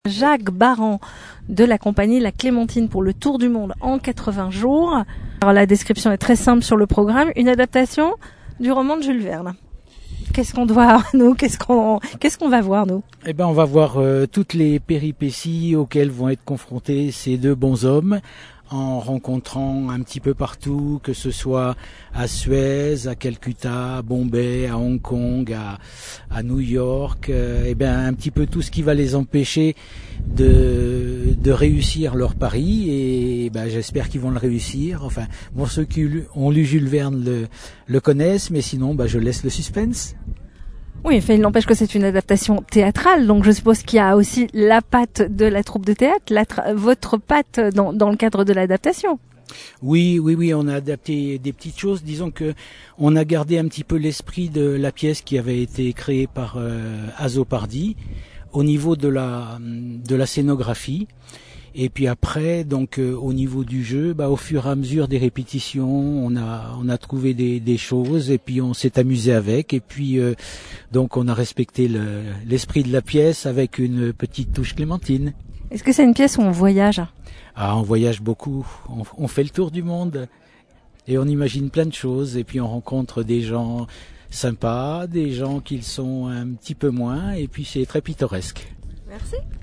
Jacques Baran de la compagnie La Clémentine pour le Tour du Monde en 80 jours. Alors la description est très simple sur le programme, une adaptation du roman de Jules Verne. Qu'est-ce qu'on doit nous qu'est-ce qu'on va voir nous? Eh ben on va voir toutes les péripéties auxquelles vont être confrontés ces deux bonshommes en rencontrant un petit peu partout, que ce soit à Suez, à Calcutta, à Bombay, à Hong Kong, à New York, eh ben un petit peu tout ce qui va les empêcher de réussir leur pari, et ben j'espère qu'ils vont le réussir. Enfin, bon, ceux qui ont lu Jules Verne le connaissent, mais sinon je laisse le suspense. Oui, enfin, il n'empêche que c'est une adaptation théâtrale, donc je suppose qu'il y a aussi la patte de la troupe de théâtre, votre patte dans le cadre de l'adaptation. Oui, on a adapté des petites choses. Disons que on a gardé un petit peu l'esprit de la pièce qui avait été créée par Azzopardi au niveau de la scénographie. Et puis après, donc au niveau du jeu, au fur et à mesure des répétitions, on a trouvé des choses, et puis on s'est amusé avec, et puis donc on a respecté l'esprit de la pièce avec une petite touche clémentine. Est-ce que c'est une pièce où on voyage? Ah, on voyage beaucoup, on fait le tour du monde et on imagine plein de choses, et puis on rencontre des gens sympas, des gens qui le sont un petit peu moins, et puis c'est très pittoresque. Merci.